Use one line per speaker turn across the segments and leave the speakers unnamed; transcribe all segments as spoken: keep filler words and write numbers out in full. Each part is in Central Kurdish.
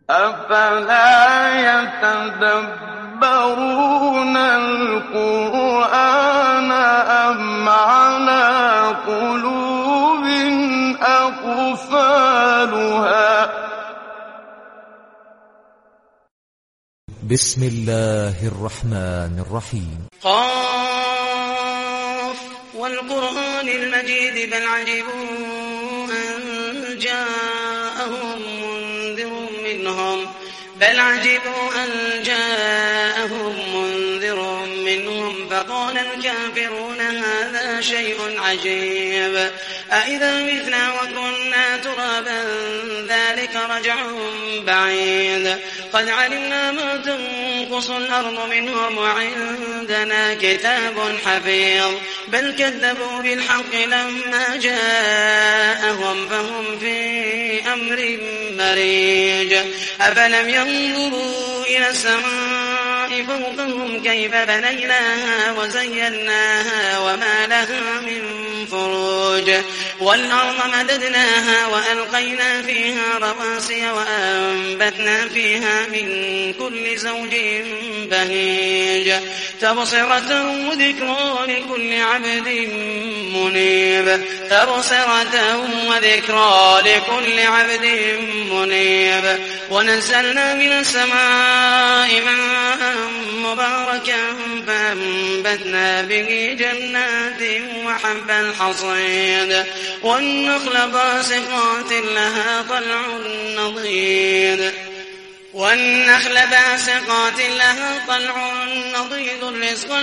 أفلا يتدبرون القرآن أم على قلوب أقفالها
بسم الله الرحمن الرحيم.
قاف والقرآن المجيد بل عجبوا أن جاءهم منذر منهم بل عجبوا أن جاءهم منذر منهم فقال الكافرون هذا شيء عجيب أإذا متنا وكنا ترابا ذلك رجع بعيد قد علمنا ما تنقص الأرض منهم وعندنا كتاب حفيظ بل كذبوا بالحق لما جاءهم فهم في أمر مريج أفلم ينظروا إلى السماء فوقهم كيف بنيناها وزيناها وما لها من فروج والأرض مددناها وألقينا فيها رواسي وأنبتنا فيها من كل زوج بهيج تبصرة وذكرى لكل عبد منيب تبصرة وذكرى لكل عبد منيب ونزلنا من السماء ماء مباركا فأنبتنا به جنات وحب الحصيد والنخل باسقات لها طلع نضيد والنخل باسقات لها طلع نضيد رزقا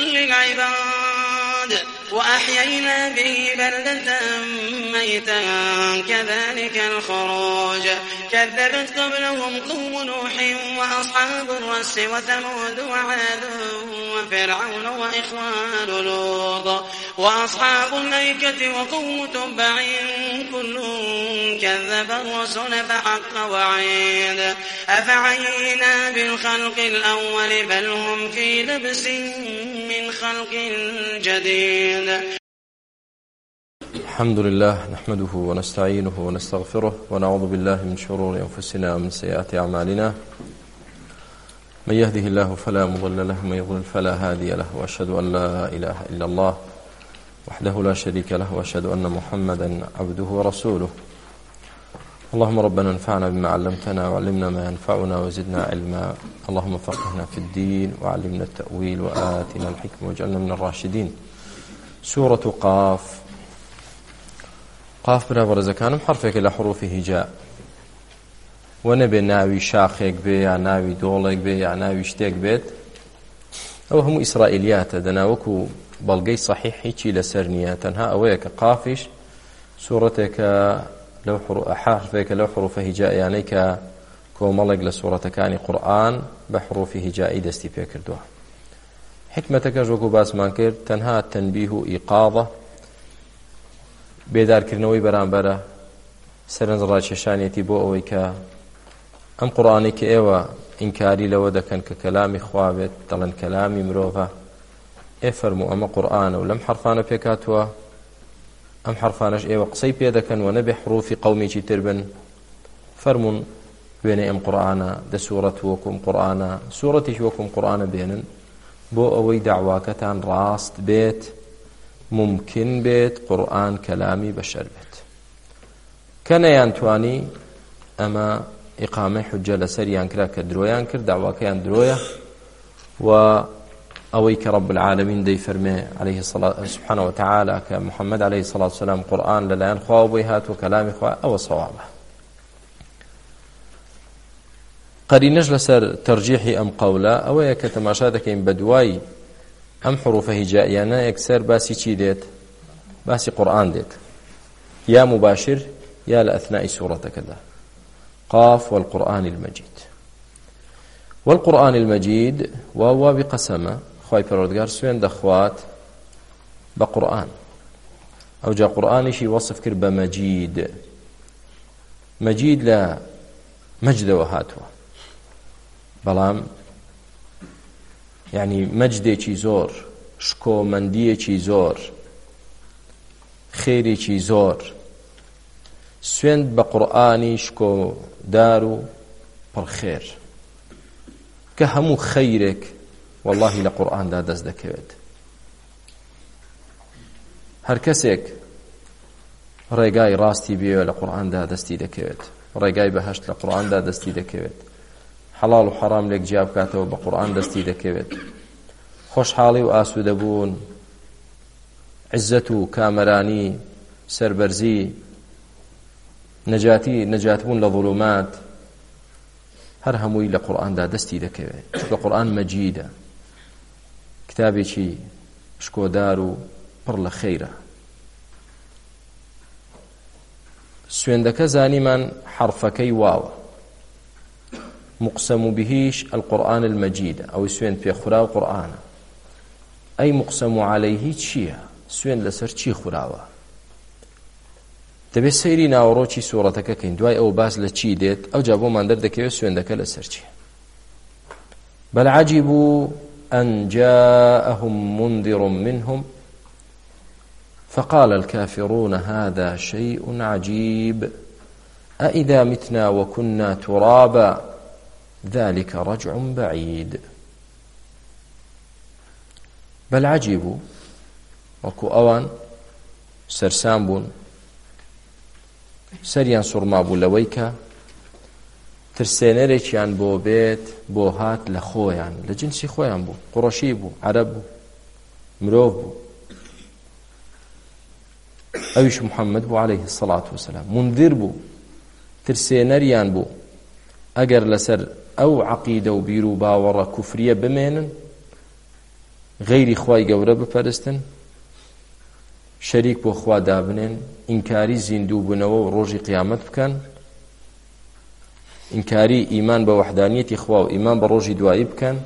للعباد وأحيينا به بلدة ميتا كذلك الخروج كذبت قبلهم قوم نوح وأصحاب الرس وثمود وعاد وفرعون وإخوان لوط وأصحاب الأيكة وقوم تبع كل كذب الرسل فحق وعيد أفعينا بالخلق الأول بل هم في لبس من خلق جديد.
الحمد لله نحمده ونستعينه ونستغفره ونعوذ بالله من شرور أنفسنا ومن سيئات أعمالنا من يهده الله فلا مضل له ومن يضلل فلا هادي له وأشهد أن لا إله إلا الله وحده لا شريك له وأشهد أن محمدا عبده ورسوله. اللهم ربنا انفعنا بما علمتنا وعلمنا ما ينفعنا وزدنا علما. اللهم فقهنا في الدين وعلمنا التأويل وآتنا الحكمة واجعلنا من الراشدين. سورة قاف. قاف برا برزكانم حرفك إلى حروف هجاء ونبي ناوي شاخك بي يا ناوي دولك بي يا ناوي اشتاق بيت أو هم إسرائيليات دناوكو بلغي صحيحي چي لسرنية تنها أويك قافش سورتك لو حرفك لو حروف هجاء يعني كوملق لسورة كاني قرآن بحروف هجاء دستي بيكر دوها حكمتك جوكو باس مانكر تنها تنبيه إيقاظة بيدار كرنوي برانبرة سرنز راششانيتي بو أويكا أم قرآني كإيوة إنكاري لودا كان ككلامي خوابت طلن كلامي مروفة إفرمو أما قرآن ولم حرفانا بيكاتوا أم حرفانش إيوة قصي بيدا كان ونبي حروف قومي جي تربن فرمون بين أم قرآن دا سورة وكم قرآن سورة وكم قرآن بينن بو أوي دعواكتان راست بيت ممكن بيت قرآن كلامي بشر بيت كان يانتواني أما إقامة حجة لسر يانكرا كدرويا يانكر دعواك ياندرويا و أويك رب العالمين دي فرمي عليه الصلاة سبحانه وتعالى كمحمد عليه الصلاة والسلام قرآن لليان خوابيهات وكلامي خواب أو صوابه قرينج لسر ترجيحي أم قولا أويك تماشاتك إن بدواي أم حروف هجائيانا يكسر باسي چي ديت باسي قرآن ديت يا مباشر يا لأثناء سورة كذا قاف والقرآن المجيد. والقرآن المجيد وهو بقسمة خواهي پروردگار سوين دخوات بقرآن أو جاء قرآن شي وصف كر بمجيد مجيد لا مجد وهاتوا بلام يعني مجدي چي زور شكو مندي چي زور خيري چي زور سوين بقرآني شكو دارو پڕخێر کە هەموو خەیرێک واللهی لە قورئاندا دەست دەکەوێت. هەر کەسێک ڕێگای ڕاستی بێوە لە قورئاندا دەستی دەکەوێت، ڕێگای بەهەشت لە قورئاندا دەستی دەکەوێت، حەڵاڵ و حەرام لێک جیا بکاتەوە بە قورئان دەستی دەکەوێت، خۆشحاڵی و ئاسوودەبوون، عزت و کامەرانی، سەربەرزی، نەجاتی نەجاتبوون لە ظولومات، هەر هەمووی لە قورئاندا دەستی دەکەوێت. چونکە قورئان مەجیدە، کتابێکی شکۆدار و پڕ لە خەیرە. سوێندەکە زانیمان حرفەکەی واوە، مقسم بهیش القورآن المەجیدە، ئەوەی سوێند پێخورا و قورئانە. ئەی مقسم عەلەیهی چییە؟ سوێند لەسەر چی خوراوە؟ دەبێت سەیری ناوەڕۆکی سوورەتەکە کەین، دوای ئەو باس لە چی دێت، ئەو جا بۆمان دەردەکەوێت سوێندەکە لەسەر چییە. بەل عەجیبوا أن جاءهم منذر منهم فقال الكافرون هذا شيء عجيب أإذا متنا وكنا ترابا ذلك رجع بعيد. بل عجيبوا وەکو ئەوان سەرسام بوون، سەریان سوڕما بوو لەوەی کە ترسێنەرێکیان بۆ بێت بۆ هات لە خۆیان، لە جنسی خۆیان بوو، قوڕەشی بوو، عەرەب بوو، مرۆڤ بوو، ئەویش محەممەد بوو عەلەیهی السەڵات وەسەلام، منذر بوو، ترسێنەریان بوو ئەگەر لەسەر ئەو عەقیدە و بیر و باوەڕە کوفریە بمێنن، غەیری خوای گەورە بپەرستن، شەریک بۆ خوا دابنێن، ئینکاری زیندوو بوونەوە و ڕۆژی قیامەت بکەن، ئینکاری ئیمان بە وەحدانیەتی خوا و ئیمان بە ڕۆژی دوایی بکەن،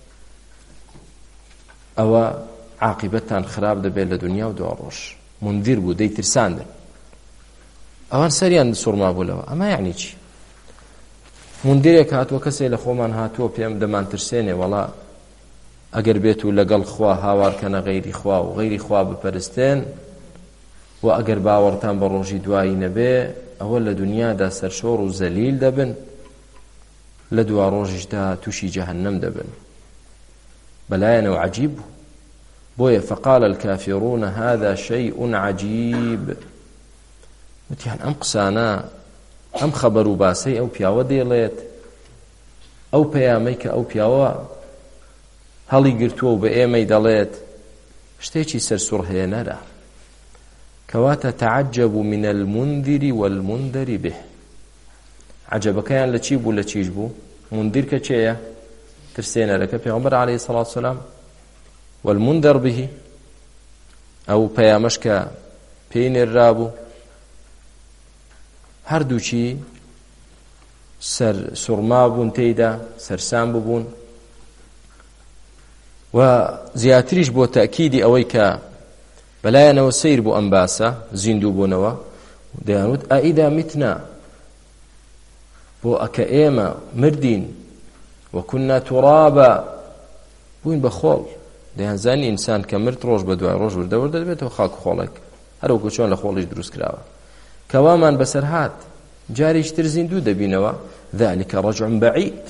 ئەوە عاقبەتتان خراپ دەبێت لە دنیا و دوا ڕۆژ. منذر بوو، دەیترساندن. ئەوان سەریان سوڕما بوو لەوە. ئەمە یعنی چی؟ منذرێک هاتووە، کەسێ لە خۆمان هاتووە پێم دەمان ترسێنێ، وەڵا ئەگەر بێت و لەگەڵ خوا هاوارکەنە غەیری خوا و غەیری خوا بپەرستێن و ئەگەر باوەڕتان بە ڕۆژی دوایی نەبێ، ئەوە لە دنیادا سەرشۆڕ و زەلیل دەبن، لە دوا ڕۆژیشدا تووشی جەهەنەم دەبن. بەلایەنەوە عەجیب بوو. بۆیە فقال الكافرون هذا شيء عجيب. وتیان ئەم قسانە، ئەم خەبەر و باسەی ئەو پیاوە دێڵێت، ئەو پەیامەی کە ئەو پیاوە هەڵی گرتووە و بە ئێمەی دەڵێت، شتێکی سەرسوڕهێنەرە. کەواتە تعجب من المنذر والمنذر به. عەجەبەکەیان لە چی بوو، لە چیش بوو؟ منذر کە چێیە؟ ترسێنەرەکە پێغەمبەر عەلەیهی السەڵات وەسەلام، والمنذر به ئەو پەیامەش کە پێی نێررابوو، هەردووچی سەر سوڕما بوون تێیدا، سەرسام ببوون. و زیاتریش بۆ تەکیدی ئەوەی کە بەلایەنەوە سیر بوو ئەم باسە زیندوو بوونەوە، دەیانوت ئائیدا میتنا، بۆ ئەکە ئێمە مردین وەکونا توڕابا، بووین بە خۆڵ. دەیانزانی ئینسان کە مرد ڕۆژ بە دوای ڕۆژ وردە وردە دەبێتەوە خاک و خۆڵێک، هەروەکو چۆن لە خۆڵیش دروست کراوە. کەوامان بەسەر هات، جارێکتر زیندوو دەبینەوە. ذلك رجع بعيد.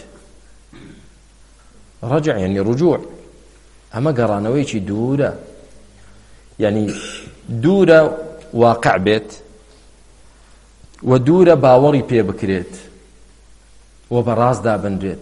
رجع يعني رجوع، ئەمە گەڕانەوەیکی دوورە، یعنی دوورە واقع بێت و دوورە باوەڕی پێ بکرێت و بەڕاست دابنرێت.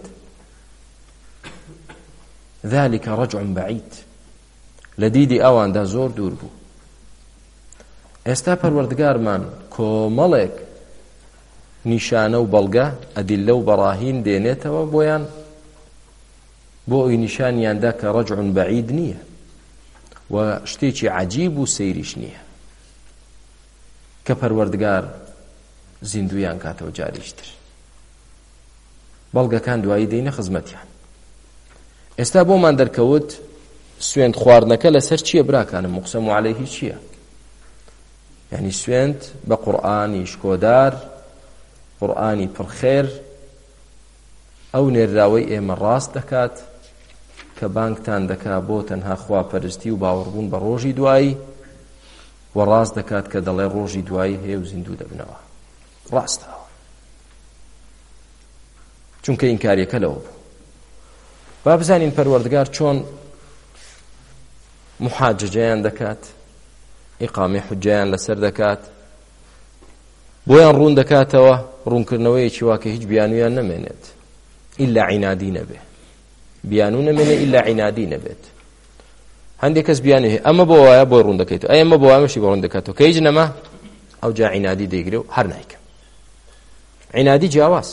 ذلك رجع بعيد، لە دیدی ئەواندا زۆر دوور بوو. ئێستا پەروەردگارمان کۆمەڵێک نیشانە و بەڵگە، ئەدیلە و بەڕاهین دێنێتەوە بۆیان، بۆ ئەوی نیشانیاندا کە رجع بعید نییە و شتێکی عەجیب و سەیریش نییە کە پەروەردگار زیندویان کاتەوە جاریشتر. بەڵگەکان دوایی دەینە خزمەتیان. ئێستا بۆمان دەرکەوت سوێند خواردنەکە لەسەر چییە براکانم؟ مقسەم عەلەیهی چییە؟ یعنی سوێند بە قورئانی شکۆدار، قورئانی پڕخێر، ئەو نێراوەی ئێمە ڕاست دەکات کە بانگتان دەکا بۆ تەنها خواپەرستی و باوەڕبوون بە ڕۆژی دوایی، و ڕاست دەکات کە دەڵێ ڕۆژی دوایی هەیە و زیندوو دەبنەوە. ڕاستەوە. چونکە ئینکاریەکە لەوە بوو. با بزانین پەروەردگار چۆن محاججەیان دەکات، ئیقامی حوجەیان لەسەر دەکات، بۆیان ڕوون دەکاتەوە ڕوونکردنەوەیەکی واکە هیچ بیانویان نەمێنێت ئیلا عینادی نەبێ، بیانوو نەمێنێ ئیلا عینادی نەبێت. هەندێک کەس بیانوی هەیە ئەمە بۆ وایە بۆی ڕوون دەکەیتەوە، ئەمە بۆ وایەشی بۆ ڕوون دەکاتەوە، کە هیچ نەما ئەو جا عینادی دەیگرێ و هەر نایکە. عینادی جیاواز،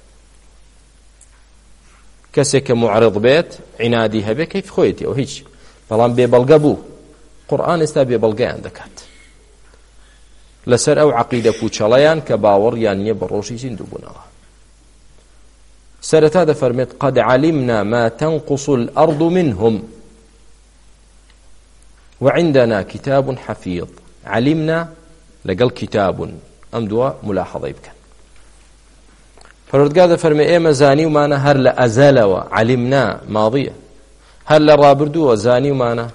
کەسێک کە معرض بێت عینادی هەبێ کەیف خۆیەتی ئەو هیچ، بەڵام بێبەڵگە بوو. قورئان ئێستا بێبەڵگەیان دەکات لەسەر ئەو عەقیدە پوچەڵەیان کە باوەڕیان نییە بە ڕۆژی زیندوو بوونەوە. سەرەتا دەفەرمێت قەد عەلیمنا ما تەنقص الأرض منهم وعندنا كتاب حفيظ. علمنا لقل كتاب أم دوا ملاحظة يبكن فرد قاعدة فرمي إيه مزاني ومانا هر لأزال وعلمنا ماضية هر لرابردو وزاني ومانا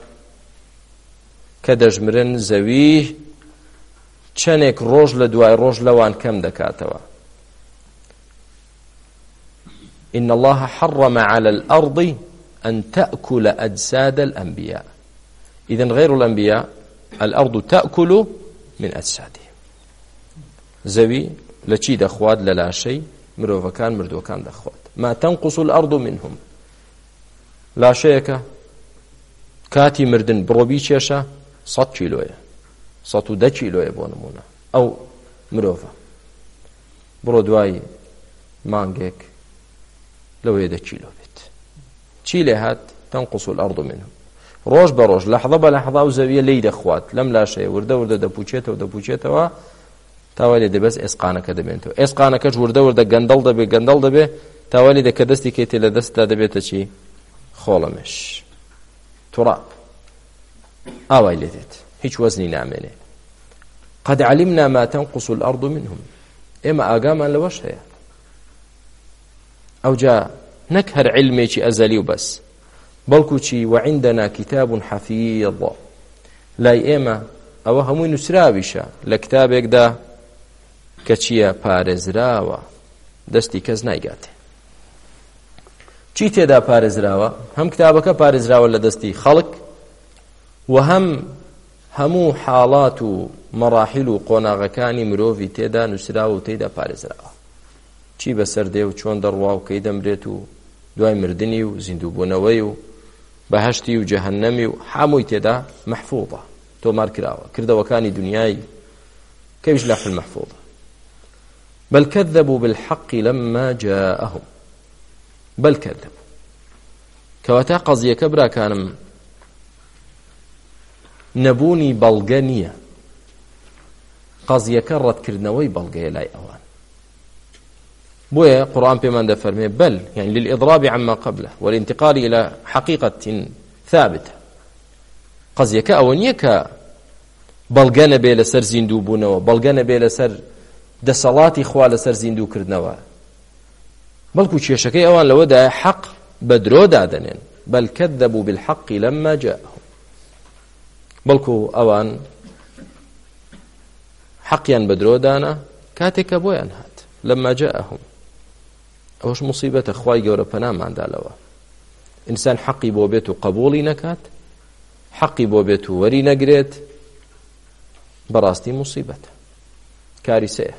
كدجمرن زويه چنێک ڕۆژ لە دوای ڕۆژ لەوان کەم دەکاتەوە. إن الله حرم على الأرض أن تأكل أجساد الأنبياء. إذن غير الأنبياء الأرض تأكل من أجسادهم. زوي لشي دخوات للا شيء مرو كان مردو كان دخوات ما تنقص الأرض منهم. لا شيء كاتي مردن بروبي شاشة صد كيلوية صد وده كيلوية بونمونا أو مروفا برو دواي مانجيك لو يده كيلو بيت كيلي هات تنقص الأرض منهم. روج بروج لحظة بلحظة وزاوية ليد أخوات لم لا شيء ورده ورده دبوچيته ودبوچيته و تاوالي دي بس إسقانك دبينتو إسقانك ورده ورده قندل دبي قندل دبي تاوالي دي كدستي كيتي لدستا دبيتا شي خولمش تراب آوائي لديت هيش وزني نعمله. قد علمنا ما تنقص الأرض منهم. إما آقاما لوش هي أو جاء نكهر علمي شي أزلي وبس بلكو شي وعندنا كتاب حفيظ لا إما أو همو نسرابيشا لكتابك دا كشيا بارزراوا دستي كزنايقاته چی تێدا پارێزراوە هەم کتابەکە پارێزراوە لە دەستی خەڵک و هەم هەموو حاڵات و مەراحیل و قۆناغەکانی مرۆڤی تێدا نووسراوە و تێدا پارێزراوە چی بەسەر دێ و چۆن دەڕوا و کەی دەمرێت و دوای مردنی و زیندووبوونەوەی و بەهەشتی و جەهەنەمی و هەمووی تێدا مەحفوظە تۆمار کراوە کردەوەکانی دنیای کەویش لەوح المەحفوظە. بل كذبوا بالحق لما جاءهم بل كذبوا كواتا قضية كبرى كانم نبوني بلغانية قضية كرت كرنوي بلغية لاي أوان بويا قرآن بمن دفرمي بل يعني للإضراب عما قبله والانتقال إلى حقيقة ثابتة قضية كأونية كبلغانة بيلا سر زندو بونوا بلغانة بيلا سر دەسەڵاتی خوا لەسەر زیندوو کردنەوە بەڵکو کێشەکەی ئەوان لەوەدا حەق بە درۆ دادەنێن بەل کەذەبوا بالحەق لەما جاءهم بەڵکو ئەوان حەقیان بە درۆ دانا کاتێککە بۆیان هات لەما جاءهم. ئەوەش موسیبەتە خوای گەورە پەناماندا لەوە ئینسان حەقی بۆ بێت و قبوڵی نەکات حەقی بۆ بێت و وەری نەگرێت بەڕاستی موسیبەتە کاریسەیە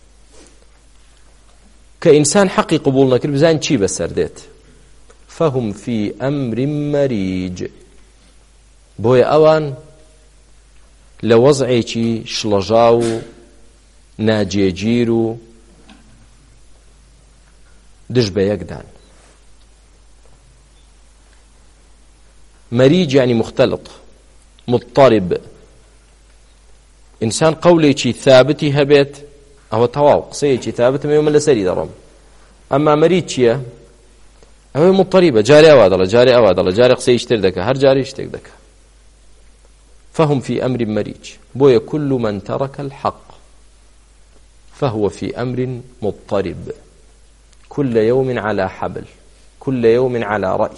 کە ئینسان حەقی قبول نەکرد بزانین چی بەسەر دێت. فهم في أمر مريج بۆیە ئەوان لە وەزعێکی شڵەژا و ناجێگیر و دژ بە یەکدان. مەریج یعنی مختلط مضطرب إنسان قولي ثابتي هبت أو تواو قصية ثابت ما يوم لسري درم أما مريض شيء أو مضطربة جاري أوادله جاري أوادله جاري قصية اشتردك هر جاري اشتردك. فهم في أمر مريج بويا كل من ترك الحق فهو في أمر مضطرب كل يوم على حبل كل يوم على رأي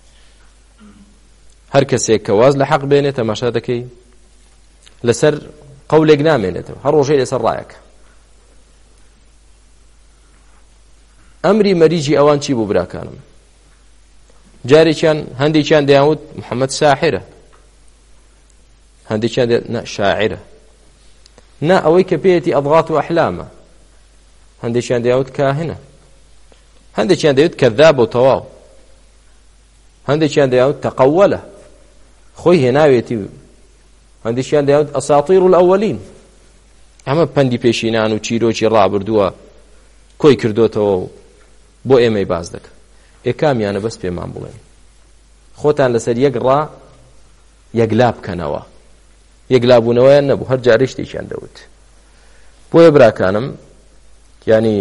هر كسي كواز لحق بينه تماشاتكي لسر قولك نامينته هر روشي لسر رايك ئەمری مەریجی ئەوان چی بوو براکانم؟ جارێکیان هەندێکیان دەیانوت محەممەد ساحرە، هەندێکیان دێ شاعرە، نا ئەوەی کە پێیەتی ئەضغات و ئەحلامە، هەندێکیان دەیانوت کاهنە، هەندێکیان دەیوت کەذاب و تەواو، هەندێکیان دەیانوت تەقەوەلە خۆی هێناوێتی، هەندێکیان دەیانوت ئەساطیر الأولین. ئەمە پەندی پێشینان و چیرۆکی ڕابردووە کۆی کردوتەوە بۆ ئێمەی باز دەکە. ئێکامیانە بەس پێمان بڵێن خۆتان لەسەر یەک ڕا یەکلا بکەنەوە، یەکلابوونەوەیان نەبوو، هەر جارێ شتێکیان دەوت. بۆیە براکانم یعنی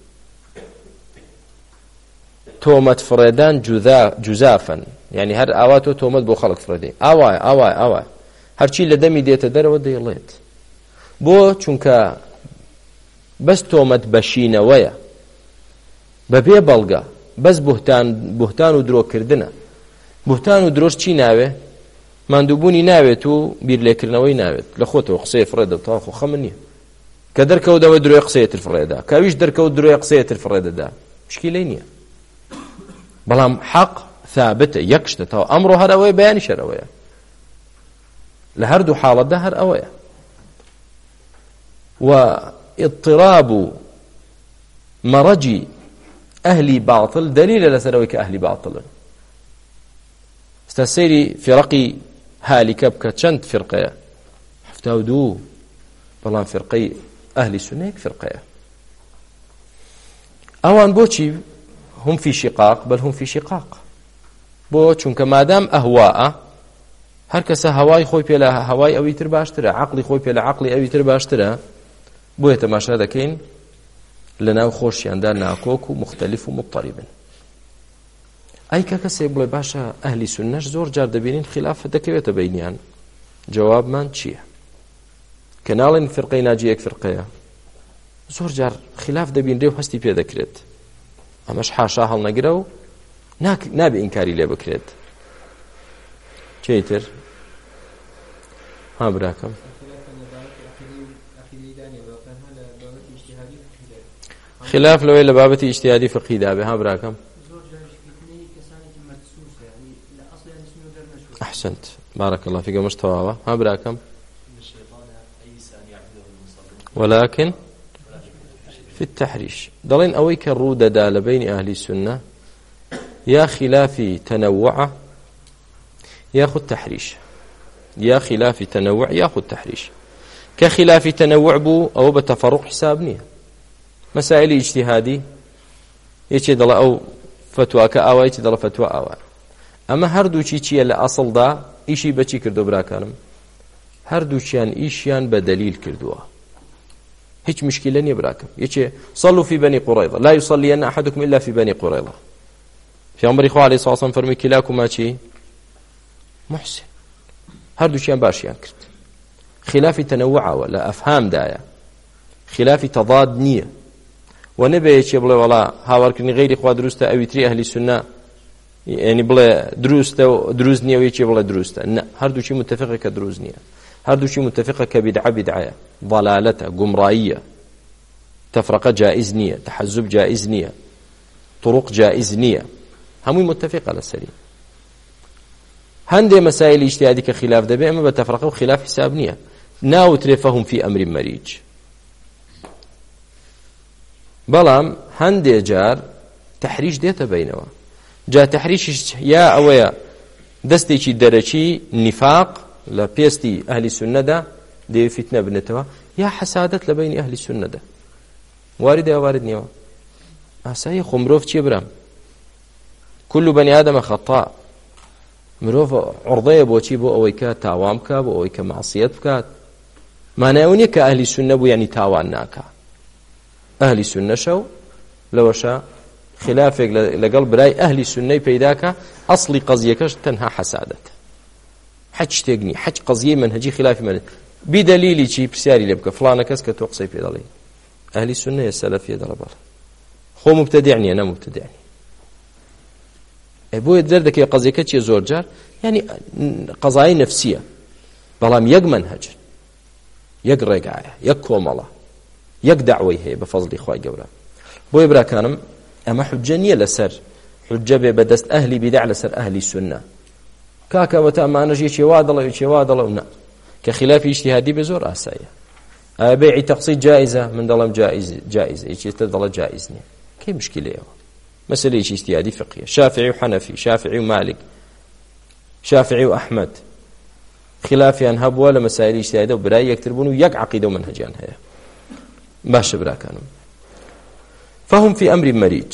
تۆمەت فڕێدان جوزافن، یعنی هەر ئاوا تۆ تۆمەت بۆ خەڵک فڕێدەی، ئاوایە ئاوایە ئاوایە هەرچی لە دەمی دێتە دەرەوە دەیڵێت. بۆ چونکە بەس تۆمەت بەشینەوەیە بەبێ بەڵگە، بەس بوهتان بوهتان و درۆکردنە. بوهتان و درۆش چی ناوێ؟ ماندووبوونی ناوێت و بیرلێکردنەوەی ناوێت. لە خۆتەوە قسەی فڕێدەوتەوە خۆ خەمە نییە کە دەرکەوتەوە درۆی قسەیەتر فڕێدا، کاویش دەرکەوت درۆی قسەیەتر فڕێدەدا، مشکیلەی نییە. بەڵام حەق ثابتە، یەک شتە تاوە ئەمڕۆ هەر ئەوەیە، بەیانی شەر ئەوەیە، لە هەردوو حاڵەتدا هەر ئەوەیە. واضطراب مرج أهل باطل دليل لسنوك أهل باطل. استسيري فرقي هالكة بك چند فرقية حفتاو دو بلان فرقي أهل سنة فرقية أوان بوشي هم في شقاق، بل هم في شقاق. بو چونك مادام أهواء هر کەسە هەوای خۆی پێ لە هەوای ئەوی تر باشترە، عەقڵی خۆی پێ لە عەقڵی ئەوی تر باشترە، بۆیە تەماشا دەکەین لەناو خۆشیاندا ناکۆک و مختلف و مضطربن. ئەی کە کەسێک بڵێ باشە ئەهلی سونەش زۆر جار دەبینین خلاف دەکەوێتە بینیان، جوابمان چییە؟ کە ناڵێن فرقەی ناجی یەک فرقەیە، زۆر جار خلاف دەبینرێ و هەستی پێ دەکرێت. ئەمەش حاشا هەڵنەگرە و نابێ ئینکاری لێ بکرێت. چیتر؟ ها براکەم خلاف لەوەی لە بابەتی ئیجتیهادی فقهیدا بێ. ها براکەم أحسنت بارك الله فيك مش تواوا. ها براكم ولكن في التحريش ضلين أويك الرودة دال بين أهل السنة يا خلاف تنوع ياخذ تحريش، يا خلاف تنوع ياخذ تحريش. كخلاف تنوع بو أو بتفرق حسابني مسائل اجتهادي يجي ضل أو فتوى كأوا يجي ضل فتوى أوا. أما هردو چی چیە لە ئەسڵدا ئیشی بەچی کردو براکانم؟ هەردووچیان ئیشیان بە دەلیل کردووە، هیچ مشکلە نییە براکەم. یەکێ صلوا في بني قريظة لا يصلين أحدكم إلا في بني قريظة. پێغەمبەری خوا عەلەیهی سڵام فەرمی کلاکما چی؟ محسن. هەردووچیان باشیان کرد. خلافی تەنەوعەوە لە ئەفهامدایە، خلافی تەضاد نییە. و نەبێ یەکێ بڵێ وەڵا هاوارکردنی غەیری خوا دروستە ئەویتری ئەهلی سونە يعني بلا دروسته ودروز نية ويجي بلا دروسته. لا هردو شيء متفقة كدروز نية، هردو شيء متفقة كبدعة بدعة، ضلالته قمرائية، تفرقة جائز نية، تحزب جائز نية، طرق جائز نية، هم متفقة على السليم. هندي مسائل اجتهادي كخلاف دبي أما بتفرقة وخلاف حساب نية، ناو ترفهم في أمر مريج. بلام هندي جار تحريش ديته بينه جا تحريش يا أويا دستي درجي نفاق لبيستي أهل السنة دا دي فتنة بنتوا يا حسادة لبين أهل السنة دا وارد يا وارد نيوا أسايا خمروف چي برام كل بني آدم خطاء مروف عرضية بو چي بو أويكا تاوام كا بو أويكا معصيت كات ما ناوني كأهل السنة بو يعني تاوان ناكا أهل السنة شو لوشا خلافك لقلب براي أهل السنة بيداك أصلي قضية تنها حسادة حج تقني حج قضية منهجي خلاف من بدليل شيء بسياري لبك فلانة كسك توقصي في ذلك أهل السنة السلفية دربار هو مبتدعني أنا مبتدعني أبوي دردك يا قضية كتشي زور جار يعني قضايا نفسية بلام يق منهج يق رقعة يق كومالة يق دعوة هي بفضل إخوة جورا بوي برا كانم ئەمە حجە نییە لەسەر حجە بێ بەدەست ئەهلی بیدع لەسەر ئەهلی سونە کاکەوەتە ئەمانەش یەکێ وا دەڵێ یەکێ وا دەڵێ و نە کە خلافی ئیجتیهادی بێ زۆر ئاساییە ئایا بەیعی تەقسیط جائزە من دەڵێم جائزە یەکێتر دەڵێ جائز نییە کەی مشکلەیەوە مەسەلەیەکی ئیجتیهادی فقهیە شافعی و حەنەفی شافعی و مالک شافعی و ئەحمەد خلافیان هەبووە لە مەسائلی ئیجتیهادی و برای یەکتر بوون و یەک عەقیدە و منهەجیان هەیە باشە براکانم فهم في أمر مريج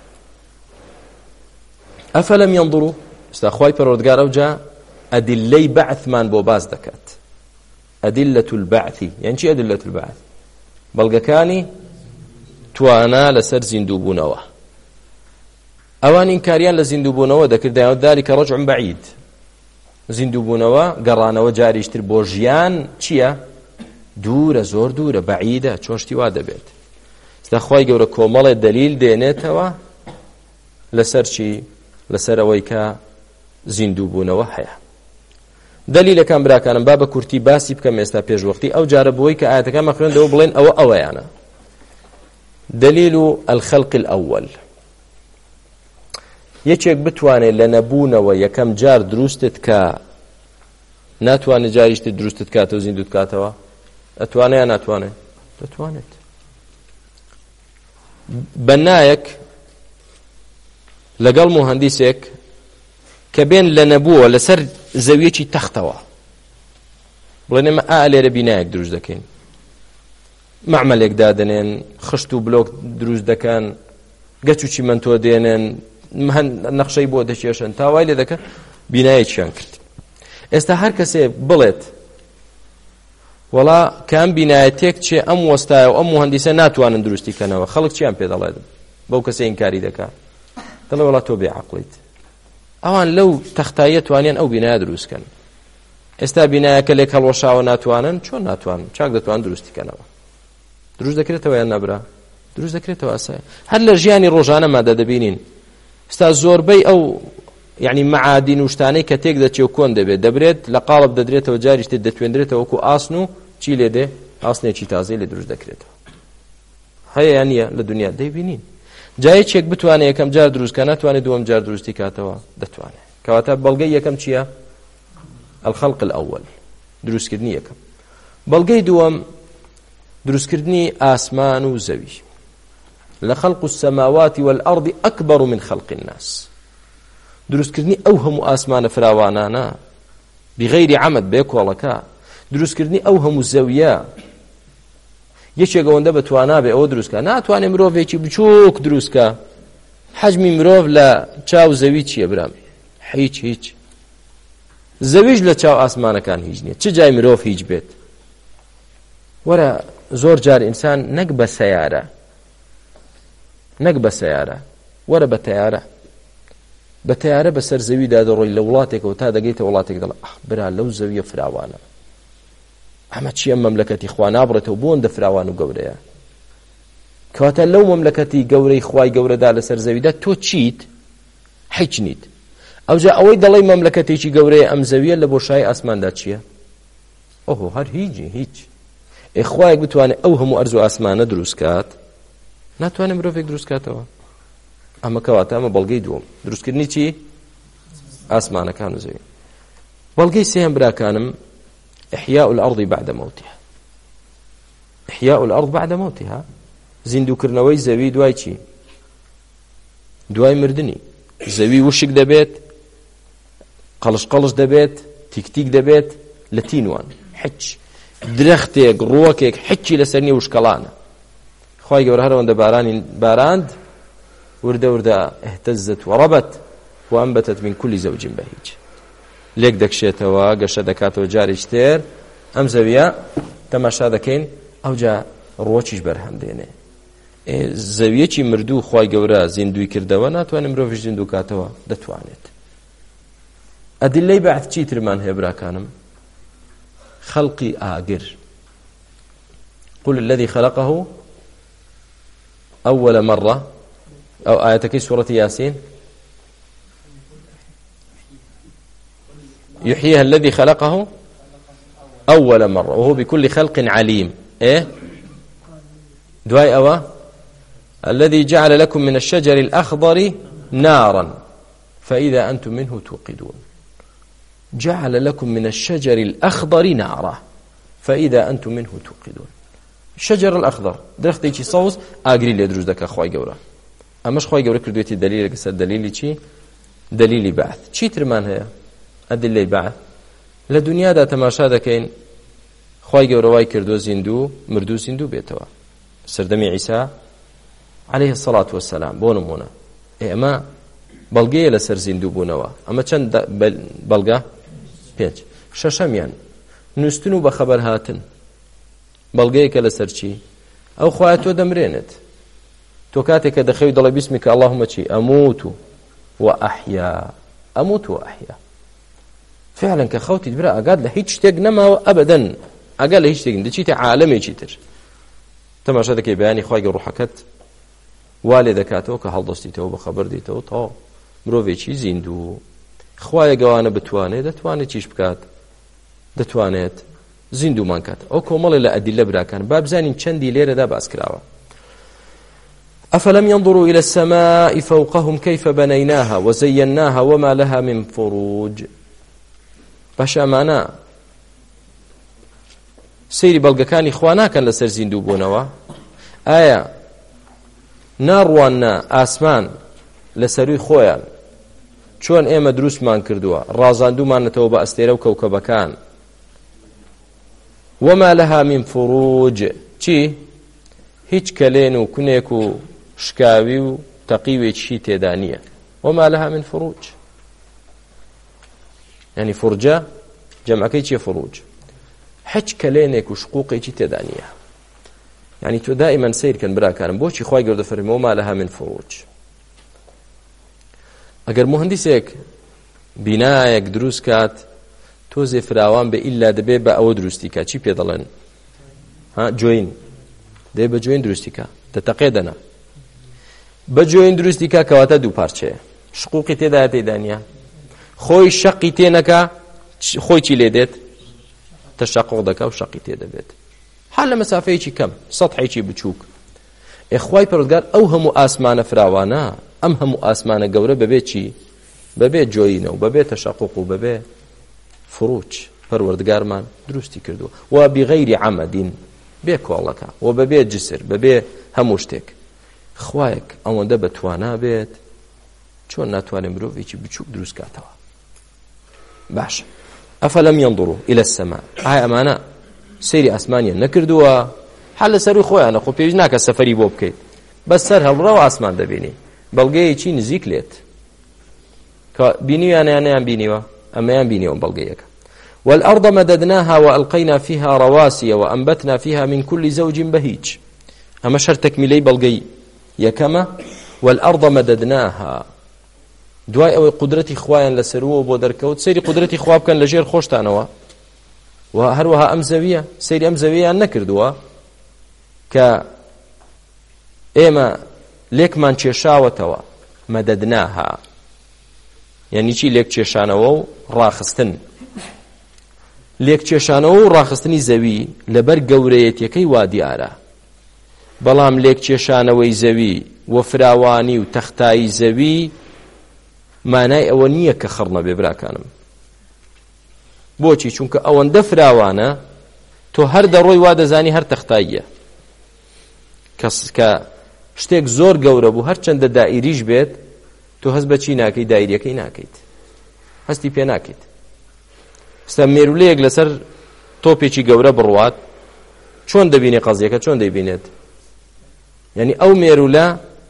أفلم ينظروا استخواي پروردگار أوجا أدلي بعث من بو باز دكات أدلة البعث يعني شي أدلة البعث بلغكاني توانا لسر زندوبونوا أوان إنكاريان لزندوبونوا ذكر ذلك رجع بعيد زندوبونوا قرانوا جاري اشتر بوجيان چيا دورة زور دورة بعيدة چونشتي وادا بيت استخواي گەورە کۆمەڵێ دلیل دێنێتەوە لەسەر چی لەسەر ئەوەی کە زیندوو بوونەوە هەیە دلیلەکان براکانم با بە کورتی باسی بکەم ئێستا پێشوەختی ئەو جارە بۆی کە ئاەتەکانمان خوێندەوە بڵێن ئەوە ئەوەیانە دلیل الخەلق الأول یەکێک بتوانێت لە نەبوونەوە یەکەم جار دروستت کە ناتوانێت جاریشتت دروستت کاتەوە زیندوت کاتەوە ئەتوانێت یا ناتوانێت دەتوانێت بەنایەک لەگەڵ مهندسێک کە بێن لە نەبووە لەسەر زەویەکی تەختەوە بڵێن ئێمە ئا لێرە بینایەک دروست دەکەین معمەلێک دادەنێن خشت و بلۆک دروست دەکەن گەچ و چیمەنتۆ دێنن نەخشەی بۆ دەکێشن تاوای لێ دەکەن بینایەکیان کرد ئێستا هەر کەسێ بڵێت وەڵا کام بینایەتێک چێ ئەم وەستایە و ئەم مهندسە ناتوانن دروستی کەنەوە خەڵک چیان پێ دەڵێت بەو کەسە ئینکاری دەکات دەڵێ وەڵا تۆ بێعەقڵیت ئەوان لەو تەختاییە توانیان ئەو بینایە دروستکەن ئێستا بینایەکە لێک هەڵوەشاوە ناتوانن چۆن ناتوانن چاک دەتوانن دروستی کەنەوە دروست دەکرێتەوە یان نەبرا دروست دەکرێتەوە ئاسایە هەر لە ژیانی ڕۆژانەمادا دەبینین ئێستا زۆربەی ئەو یعنی معادین و شتانەی کە تێک دەچێ و کۆن دەبێت دەبرێت لە قاڵب دەدرێتەوە جاریش تێ دەتوێنرێتەوە وەکو ئاسن و چی لێ دێ ئاسنێکی تازەی لێ دروست دەکرێتەوە هەیە یان نییە لە دنیا دەیبینین جایەکێک بتوانێت یەکەم جار دروستکە ناتوانێت دووەم جار دروستی کاتەوە دەتوانێت کەواتە بەڵگەی یەکەم چییە الخەلق الأول دروستکردنی یەکەم بەڵگەی دووەم دروستکردنی ئاسمان و زەوی لخلق السماوات والأرض أكبر من خلق الناس دروستکردنی ئەو هەموو ئاسمانە فراوانانە بغیری عەمەد بێکۆڵەکە دروستکردنی ئەو هەموو زەویە یەکێک ئەوەندە بەتوانا بێ ئەوە دروستکە ناتوانێ مرۆڤێکی بچووک دروستکە حەجمی مرۆڤ لە چاو زەوی چییە برام هیچ هیچ زەویش لە چاو ئاسمانەکان هیچ نییە چ جای مرۆڤ هیچ بێت وەرە زۆر جار ئینسان نەک بە سەیارە نەک بە سەیارە وەرە بە تەیارە بە تەیارە بەسەر زەویدا دەڕۆی لە وڵاتێکەوە تا دەگەیتە وڵاتێک دەڵێ ئەح برا لەو زەویە فراوانە ئەمە چییە مەملەکەتی خوا نابڕێتەوە بۆ ئەوەندە فراوان و گەورەیە کەواتە لەو مەملەکەتی گەورەی خوای گەورەدا لەسەر زەویدا تۆ چیت هیچ نیت ئەوجا ئەوەی دەڵێی مەملەکەتێکی گەورەیە ئەم زەویە لە بۆشایی ئاسماندا چییە ئۆهۆ هەر هیچی هیچ ئێ خوایەک بتوانێت ئەو هەموو ئەرز و ئاسمانە دروست کات ناتوانێت مرۆڤێک دروست کاتەوە ئەمە کەواتە ئەمە بەڵگەی دووەم دروستکردنی چی ئاسمانەکان و زەوی بەڵگەی سێیەم براکانم إحياء الأرض بعد موتها إحياء الأرض بعد موتها زیندوکردنەوەی زەوی دوای چی دوای مردنی زەوی وشک دەبێت قەڵش قەڵش دەبێت تیک تیک دەبێت لە تینوان حچ درەختێک ڕووەکێک حچی لەسەر نیە وشکەڵانە خوای گەورە هەر ئەوەندە بارانی باراند وردە وردە اهتزت وربت وأنبتت من كل زوج بهيج لێک دەکشێتەوە گەشە دەکاتەوە جارێک تر ئەم زەویە تەماشا دەکەین ئەوجا ڕۆچیش بەرهەم دێنێ زەویەکی مردوو خوای گەورە زیندوی کردەوە ناتوانێت مرۆڤیش زیندوو کاتەوە دەتوانێت ئەدلەی بەعث چیترمان هەیە براکانم خەڵقی ئاگر قل الذي خلقه أول مرة أو آياتك سورة ياسين يحييها الذي خلقه أول مرة وهو بكل خلق عليم إيه دواي أوا الذي جعل لكم من الشجر الأخضر نارا فإذا أنتم منه توقدون جعل لكم من الشجر الأخضر نارا فإذا أنتم منه توقدون الشجر الأخضر درختي صوص أجري لي دروز دك أخوي جورا أمش خوي جورا كردوتي دليل قصة دليلي شيء دليل بعث شيء ترمان هي أدلة بعث لدنيا دا تماشا دكين خوي جورا واي كردو زندو مردو زندو بيتوا سردمي عيسى عليه الصلاة والسلام بونمونا إما بلغي لسر زندو بونوا أما چند بلغا بيج ششميان نستنو بخبر هاتن بلغيك لسر چي أو خواتو دمرينت تو كاتك دخيو دل باسمك اللهم چي أموت وأحيا أموت وأحيا فعلا كخوتي دبرا أقاد لهيج تقنما أبدا أقال لهيج تقن دي چيتي عالمي چيتر تما شادك بياني خواهي روحكت والي ذكاتو كهالدستيتو بخبر ديتو طو مروفي چي زيندو خواهي قوانا بتواني دتواني چيش بكات دتوانيت زيندو مانكات او كومالي لأدلة براكان باب زانين چندي ليرة دا باس كراوا أفلم ينظروا إلى السماء فوقهم كيف بنيناها وزيناها وما لها من فروج باشا مانا سيري بلغكاني خوانا كان لسر زيندو بونوا آية ناڕواننا ئاسمان لە سەروی خۆیان چۆن ئێمە دروستمان کردووە ڕازاندومانەتەوە بە ئەستێرە و کەوکەبەکان وما لها من فروج چی هیچ کەلێن و کونێک و شکاوی و تەقیوێکی تێدا نییە وما لها من فروج يعني فرجة جمعكي چیە فروج هیچ کەلێنێک و شقوقێکی تێدا نییە يعني تو دائما سير كان برا كان بوشي خواي قرد فرمو ما لها من فروج اگر مهندسك بنايك دروس كات توزي فراوان بإلا دبي بأو دروستي كات چي بيضلن ها جوين دي بجوين دروستي كات تتقيدنا بجوين دروستي كات كواتا دو پارچه شقوقي تيدا تيدانيا خوي شقي تينكا خوي چي ليدت تشقق دكا وشقي تيدا بيت حال مسافەیەکی کەم سەطحێکی بچووک ئێخوای پەروەردگار ئەو هەموو ئاسمانە فراوانە ئەم هەموو ئاسمانە گەورە بەبێ چی بەبێ جۆینە و بەبێ تەشەقوق و بەبێ فروج پەروەردگارمان دروستی کردووە و بغەیری عەمەدین بێ کۆڵەکە و بەبێ جسر بەبێ هەموو شتێک خوایەک ئەوەندە بەتوانا بێت چۆن ناتوانێت مرۆڤێکی بچووک دروست کاتەوە باش ئەفەلەم ينظروا إلى السماء ئایا ئەمانە سيري أسمانيا نكردوا حل سروي خويا أنا خو بيج ناك السفري بوب كيت بس سر هالروا أسمان دبيني بلغي شيء نزيك ليت كبيني أنا أنا بينيوا أما أنا بينيوا بلغيك والأرض مددناها وألقينا فيها رواسي وأنبتنا فيها من كل زوج بهيج أما شر تكملي بلغي يكما والأرض مددناها دواي أو قدرتي خوايا لسروا بودركوت سيري قدرتي خواب كان لجير خوش تانوا وهروها أم زەویە سەیری ئەم زەویەیان نەکردووە کە ئێمە لێکمان کێشاوەتەوە مەدەدناها یعنی چی لێک کێشانەوە و ڕاخستن لێک کێشانەوە و ڕاخستنی زەوی لەبەر گەورەیەتیەکەی وا دیارە بەڵام لێک کێشانەوەی زەوی و فراوانی و تەختایی زەوی مانای ئەوە نییە کە خڕ نەبێ براکانم بۆچی چونکە ئەوەندە فراوانە تۆ هەر دەڕۆی وا دەزانی هەر تەختاییە کەس کە شتێک زۆر گەورە بوو هەرچەندە دائیریش بێت تۆ هەست بەچی ناکەی دایریەکەی ناکەیت هەستی پێ ناکەیت ستا مێرولەیەک لەسەر تۆپێکی گەورە بڕوات چۆن دەبینی قەزیەکە چۆن دەیبینێت یعنی ئەو مێرولە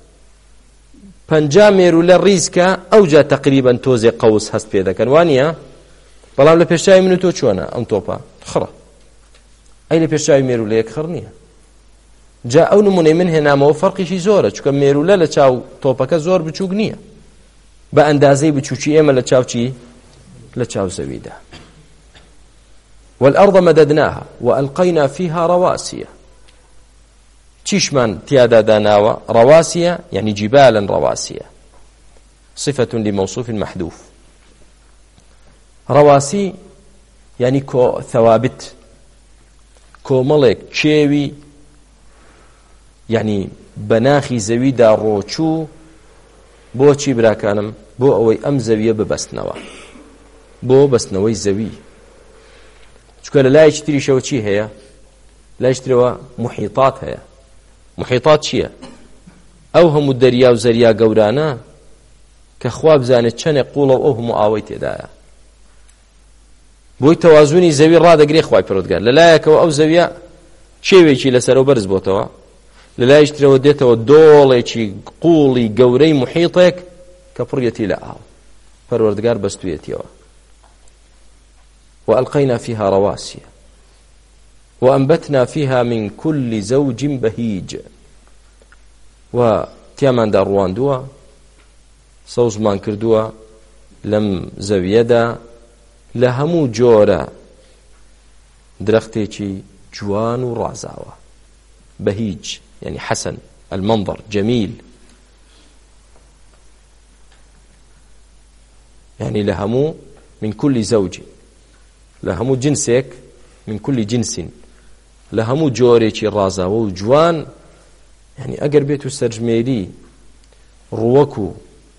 پەنجا مێرولە ڕیزکە ئەوجا تەقریبەن تۆزێ قەوس هەست پێ دەکەن وانییە بەڵام لە پێشچاوی من و تۆ چۆنە ئەم تۆپە خڕە ئەی لە پێشچاوی مێرولەیەک خڕ نییە جا ئەو نمونەی من هێنامەوە فەرقیشی زۆرە چونکە مێرولە لە چاو تۆپەکە زۆر بچووک نییە بە ئەندازەی بچووکی ئێمە لە چاوچی لە چاو زەویدا والأرض مددناها وألقينا فيها رواسي چیشمان تیادا داناوە رواسي يعني جبالا رواسي صفة لموصوف محذوف رواسي يعني كو ثوابت كو ملك شيوي يعني بەناخی زەویدا ڕۆچوو بۆچی براکانم بۆ ئەوەی ئەم زەویە ببەستنەوە بۆ بەستنەوەی زەوی چکە لە لایەکی تریشەوە چی هەیە لایەکی ترەوە محیطات هەیە محیطات چییە ئەو هەموو دەریا و زەریا گەورانە کە خوا بزانێت چەندێک قوڵە و ئەو هەموو ئاوەی تێدایە بۆی تەوازوونی زەوی ڕادەگرێ خوای پەروەردگار لەلایەکەوە ئەو زەویە چێوێکی لەسەرەوە بەرز بۆتەوە لە لایەکی ترەوە دێتەوە دۆڵێکی قوڵی گەورەی محیطێک کە پڕیەتی لە ئاو پەروەردگار بەستوویەتیەوە وألقينا فيها رواسي وأنبتنا فيها من كل زوج بهيج وتيامان دار رواندوا سوزمان كردوا لم زويدا لهمو جورا درختيكي جوان ورازاوة بهيج يعني حسن المنظر جميل يعني لهمو من كل زوج لهمو جنسك من كل جنس لهمو جوريكي رازاوة وجوان يعني أقر بيتو سرجميري روكو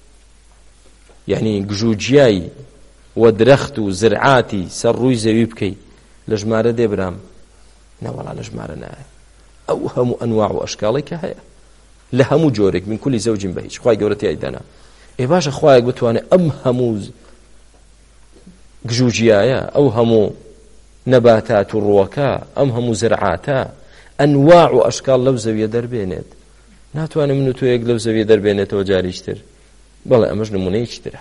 يعني قجوجياي ودرختو زرعاتي سروي زوي بكي لجمارة دي برام نا والله لجمارة نا أوهم أنواع وأشكالك هيا لهمو جورك من كل زوج بهيج خواهي قولتي أيدانا إيه باشا خواهي قلتواني أم هموز قجوجيايا أو همو نباتات الروكا أم همو زرعاتا أنواع وأشكال لو زوية دربينت ناتواني منو تو يق لو زوية دربينت وجاريشتر بلا أمج نموني يشتره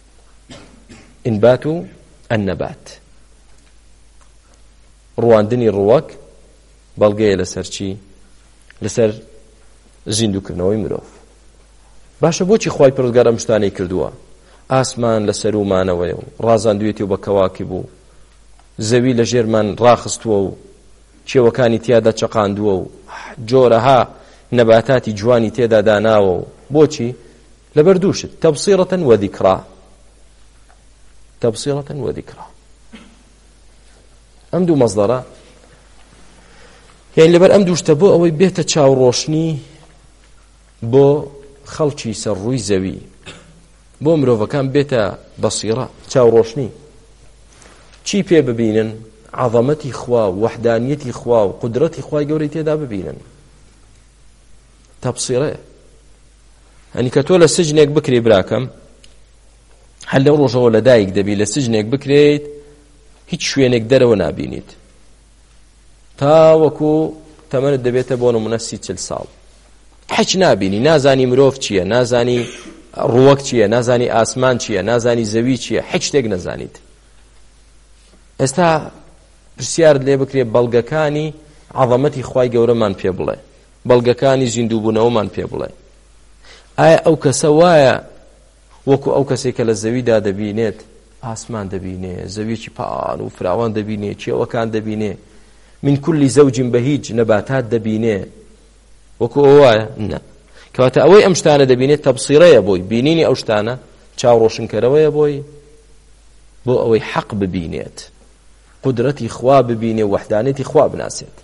إنباتو النبات رواندني الرواك بلغي لسر چي لسر زیندو کردنەوەی مرۆڤ باشە بۆچی خوای پەروەردگار ئەم شتانەی کردووە ئاسمان لە سەرومانەوەیە و ڕازاندوێتی و بە کەواکب و زەوی لە ژێرمان ڕاخستووە و کێوەکانی تیادا چەقاندووە و جۆرەها نەباتاتی جوانی تێدا داناوە و بۆچی لەبەر دووشت تەبسیرەتەن وەذیکرا تەبسیرەتەن وەذیکرا ئەم دوو مەزدەرە یعنی لەبەر ئەم دووشتە بۆ ئەوەی بێتە چاوڕۆشنی بۆ خەڵکی سەرڕووی زەوی بۆ مرۆڤەکان بێتە بەسیرە چاوڕۆشنی چی پێ ببینن عەظەمەتی خوا و وەحدانیەتی خوا و قودرەتی خوای گەورەی تێدا ببینن تەبسیرەیە هەنی کە تۆ لە سجنێک بکرێ براکەم هەر لەو ڕۆژەوە لە دایک دەبی لە سجنێک بکرێیت هیچ شوێنێک دەرەوە نابینیت تا وەکو تەمەنت دەبێتە بۆ نمونە سی چل ساڵ هیچ نابینی نازانی مرۆڤ چییە نازانی ڕووەک چییە نازانی ئاسمان چییە نازانی زەوی چییە هیچ شتێک نەزانیت ئێستا پرسیارت لێ بکرێ بەڵگەکانی عەظەمەتی خوای گەورەمان پێ بڵێ بەڵگەکانی زیندووبوونەوەمان پێ بڵێ ئایا ئەو کەسە وایە وەکو ئەو کەسێک کە لە زەویدا دەبینێت ئاسمان دەبینێ زەویەکی پاڵ و فراوان دەبینێ کێوەکان دەبینێ من كل زوج بهيج نباتات دبينه وكو وایە نه کەواتە ئەوەی ئەم شتانە دەبینێت تەبسیرەیە بۆی بینینی ئەو شتانە چاوڕۆشنکەرەوەیە بۆی بۆ ئەوەی حەق ببینێت قودرەتی خوا ببینێ وەحدانەتی خوا بناسێت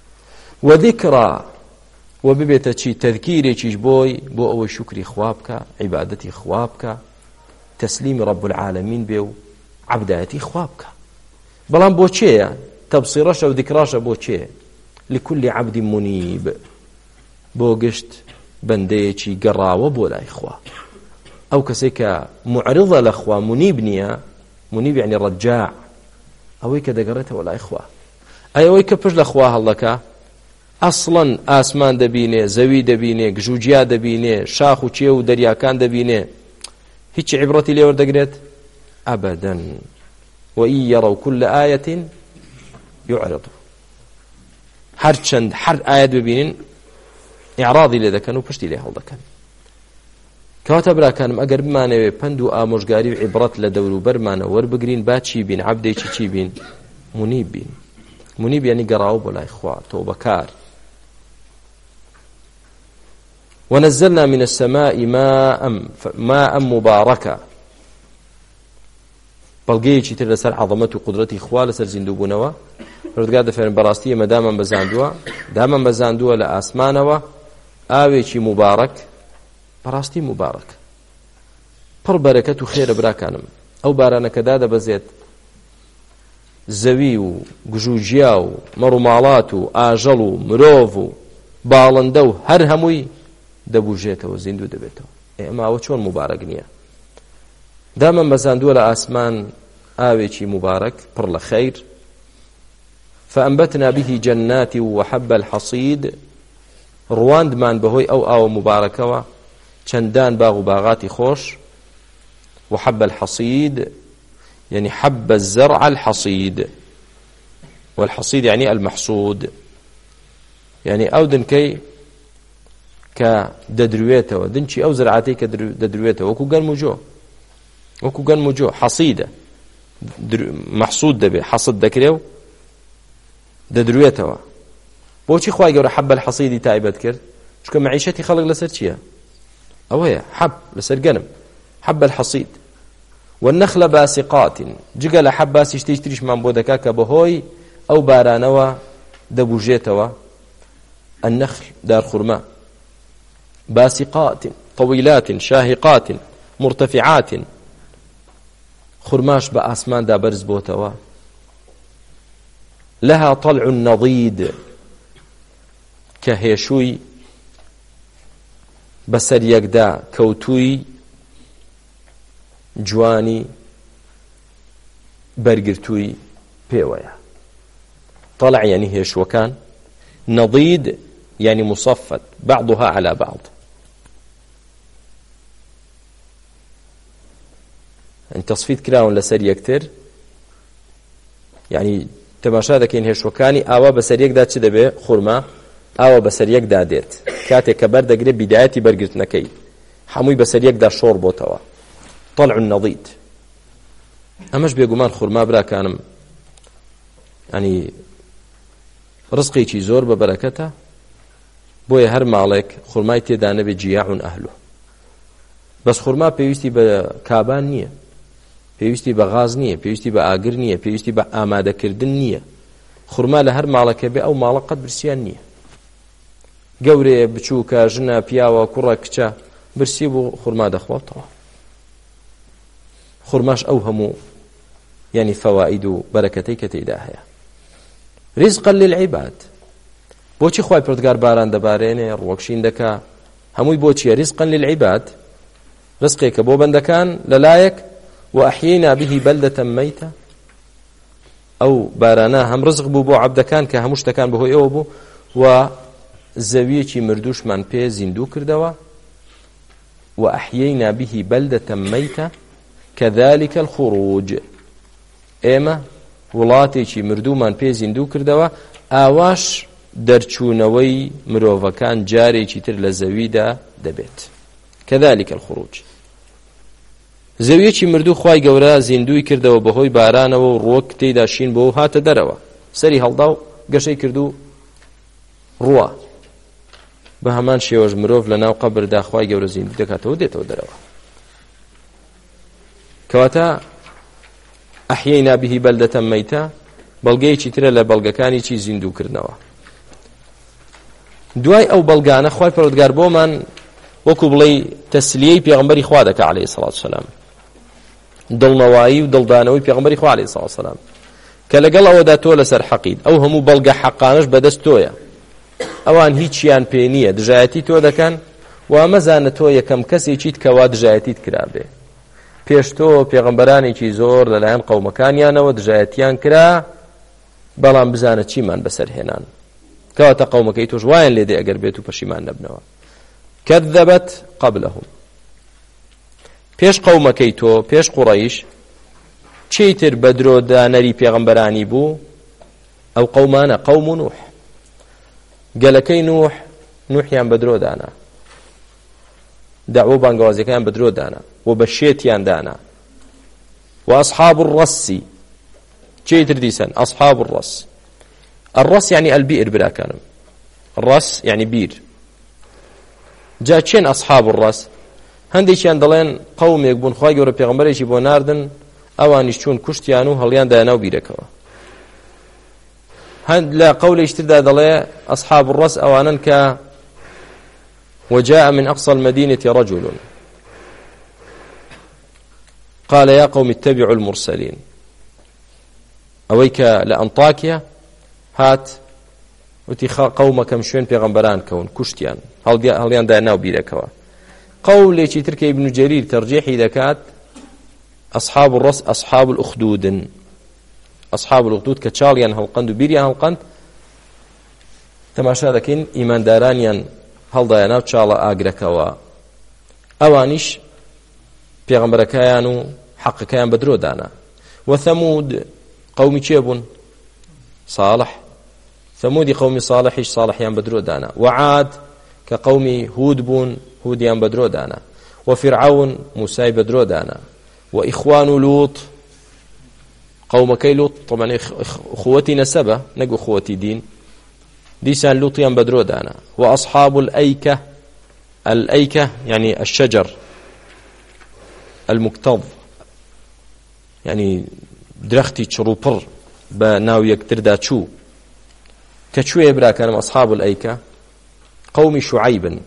وذکرا و ببێتە چی تەذکیرێکیش بۆی بۆ ئەوەی شوکری خوا بکە عیبادەتی خوا بکە تەسلیمی رب العالمین بێ و عەبدایەتی خوا بکە بەڵام بۆ چێیە تبصيرش و ذكراش بو چه لكل عبد منيب بو گشت بنديچی گراوه بو لای خوا او کسی که معرض لخوا منيب نیا منيب يعني رجاع اوی که دگرته ولای خوا ای اوی که پش لخوا هلکا اصلا آسمان دبینه زوی دبینه گجوجیا دبینه شاخ و چه و دریاکان دبینه هیچ عبرتی لیور دگرت ابدا وإن يروا كل آية يعرض هر چند هر آيات ببینن إعراضي لذا كانوا پشتی له هەڵ دەکەن کەواتە براکانم ئەگەر بمانەوێ پند و ئامۆژگاری و عیبرەت لە دەور و بەرمانە وەربگرین با چی بین عەبدێکی چی بین منیب بین منیب یعنی گەڕاو بۆ لای خوا تۆبەکار ونزلنا من السماء ماء ماء مباركا بەڵگەیەکی تر لەسەر عەظەمەت و قودرەتی خوا لەسەر زیندووبوونەوە پەروەردگار دەفەرمێ بەڕاستی ئێمە دامان بەزاندووە دامان بەزاندووە لە ئاسمانەوە ئاوێکی مبارەک بەڕاستی مبارەک پڕ بەرەکەت و خێرە براکانم ئەو بارانەکەدا دەبەزێت زەوی و گژوجیا و مەڕ و ماڵات و ئاژەڵ و مرۆڤ و باڵندە و هەر هەمووی دەبوژێتەوە زیندوو دەبێتەوە. ئێمە ئەوە چۆن مبارەک نییە؟ دامە مەزاندووە لە ئاسمان ئاوێکی مبارەک پڕ لە خەیر فأنبتنا به جنات وحب الحصيد ڕواندمان بەهۆی ئەو ئاوە مبارەکەوە چەندان باغ و باغاتی خۆش وحب الحصيد يعني حب الزرع الحصيد والحصيد يعني المحصود يعني أو دنكي كددرويته دنشي أو زرعاتي كددرويته وكو قال مجو وكو قال مجو حصيدة محصود دبي حصد دكريو ددرويته بوشي خواهي قورا حب الحصيدي تايبت كرد شكو معيشتي خلق لسر چيا أو هي حب لسر قنم حب الحصيد والنخل باسقات جقل حب باسي شتيش تريش من بودكا كبهوي أو بارانوا دبوجيتوا النخل دار خرماء باسقات طويلات شاهقات مرتفعات خرماش بأسمان دا برز بوتوا لها طلع نضيد كهيشوي بسر يقدا كوتوي جواني برقرتوي بيويا طلع يعني هيش وكان نضيد يعني مصفد بعضها على بعض ان تصفيد كراون لسر يكتر يعني تماشا دەکەین هێشوەکانی ئاوا بەسەر یەکدا چ دەبێ خورما ئاوا بەسەر یەکدا دێت کاتێک کە بەردەگرێت بیدایەتی بەرگرتنەکەی هەمووی بەسەر یەکدا شۆڕ بۆتەوە طلع النضيد ئەمەش بێگومان خورما براکانم ینی ڕزقێکی زۆر بە بەرەکەتە بۆیە هەر ماڵێک خورمای تێدا نەبێ جیاع ئەهلو بەس خورما پێویستی بە کابان نییە پێویستی بە غاز نییە پێویستی بە ئاگر نییە پێویستی بە ئامادەکردن نییە خورما لە هەر ماڵەکە بێ ئەو ماڵە قەت برسیان نییە گەورەیە بچووکە ژنە پیاوە کوڕە کچە برسی بۆ خورما دەخواتەوە خورماش ئەو هەموو یعنی فەوائید و بەرەکەتەی کە تێیدا هەیە رزقا للعباد بۆچی خوای پروردگار باران دەبارێنێ ڕوەکشین دەکا هەمووی بۆچیە رزقا للعباد ڕزقێکە بۆ بەندەکان لەلایەک وأحيينا به بلدة ميتة أو بارانا هم رزق بو بو عبدكان كهموش تكان بهو إيو بو وزاوية مردوش من بي زندو كردوا وأحيينا به بلدة ميتة كذلك الخروج إيما ولاتي مردو من بي زندو كردوا آواش درچونوي مروفكان جاري تر لزاويدا دبيت كذلك الخروج زەویەکی مردوو خوای گەورە زیندوی کردەوە بەهۆی بارانەوە و ڕۆک تێیدا شین بۆ هاتە دەرەوە سەری هەڵدا و گەشەی کرد و ڕوە بە هەمان شێوەش مرۆڤ لە ناو قەبردا خوای گەورە زیندوی دەکاتەوە دێتەوە دەرەوە کەواتە ئەحیەینا به بەلدەتە مەیتە بەڵگەیەکی ترە لە بەڵگەکانی چی زیندووکردنەوە دوای ئەو بەڵگانە خوای پەروەردگار بۆمان وەکو بڵێ تەسلیەی پێغەمبەری خوا دەکا عەلەیهی سەڵات وسەلام دڵنەوایی و دڵدانەوەی پێغەمبەری خوا عەلەیهی سەڵات وسەلام کە لەگەڵ ئەوەدا تۆ لەسەر حەقیت ئەو هەموو بەڵگە حەقانەش بەدەست تۆیە ئەوان هیچیان پێ نییە دژایەتی تۆ دەکەن وا مەزانە تۆ یەکەم کەسێکیت کەوا دژایەتیت کرابێ پێش تۆ پێغەمبەرانێکی زۆر لەلایەن قەومەکانیانەوە دژایەتیان کرا بەڵام بزانە چیمان بەسەر هێنان کەواتە قەومەکەی تۆش وایان لێدێ ئەگەر بێت و پەشیمان نەبنەوە كذبت قبلهم پیش قومکی تو پیش قریش چیتر بدرو دانری پیغمبرانی بو او قومانا قوم نوح قالكي نوح نوح يان بدرو دانا دعوه بانقوازي كان بدرو دانا وبشيت يان دانا واصحاب الرس چیتر ديسان اصحاب الرس الرس يعني البئر بلا كانم الرس يعني بير جا چین أصحاب الرس هەندێکیان دەڵێن قەومێک بوون خوای گەورە پێغەمبەرێکی بۆ ناردن ئەوانیش چوون کوشتیان و هەڵیان دایە ناو بیرەکەوە هەند لە قەولێکی تردا دەڵێ ئەصحاب الرس ئەوانن کە وجاء من أقصى المدينة رجل قال يا قوم اتبعوا المرسلين أويك لأنطاكيا هات وتي قومك مشوين پیغمبران كون كشتيان هل هل دا ناو بيركوا قولي شي تركي ابن جرير ترجيحي دكات أصحاب الرس أصحاب الأخدود أصحاب الأخدود كتشاليان هلقند وبيريان هلقند تماشا دكين إيمان دارانيان هل داينا وتشالا آقركوا أوانيش پیغمبركيان حقكيان بدرو دانا وثمود قومي تشيبون صالح ثمود قومي صالح صالحيان بدرو دانا وعاد كقومي هود بون هوديان بدرو دانا وفرعون موسى بدرو دانا وإخوان لوط قوم كي لوط طبعا أخوتي نسبة نقو أخوتي دين ديسان لوطيان بدرو دانا وأصحاب الأيكة الأيكة يعني الشجر المكتظ يعني درختي تشروبر بناو يكتر دا تشو كشوية برا كانوا أصحاب الأيكة قوم شعيب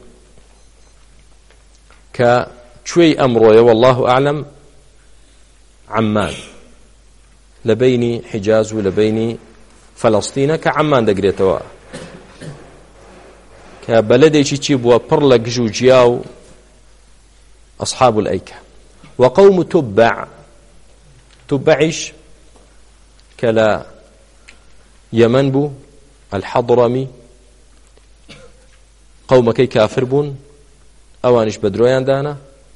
كشوي أمرويا والله أعلم عمان لبيني حجاز ولبيني فلسطين كعمان دقريتوا كبلدي تشيب وبرلق جوجياو أصحاب الأيكة وقوم تبع تبعش كلا يمن بو الحضرمي قوم كي كافر بون أوانش بدرويان دانا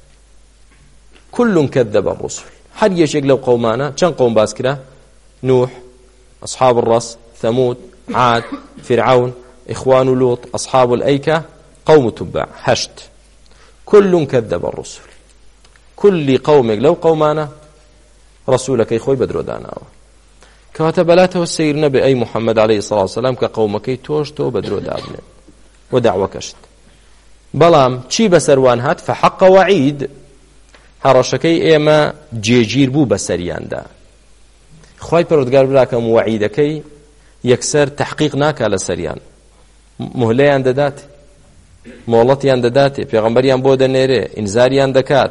كل كذب الرسل هل يشيك لو قومانا كان قوم باسكرة نوح أصحاب الرس ثمود عاد فرعون إخوان لوط أصحاب الأيكة قوم تبع هشت كل كذب الرسل كل قوم لو قومانا رسولك يخوي بدرو دانا كاتب لا توسير نبي أي محمد عليه الصلاة والسلام كقومك توشتو بدرو دابن ودعوة كشت بلام چی بسروان هات فحق وعيد هرشكي إما جيجير بو بسريان دا خواهي پرودگار براكم وعيدكي يكسر تحقيق ناكا لسريان مهليان دادات مولتيان دادات پیغمبريان بودا نيري انزاريان دكات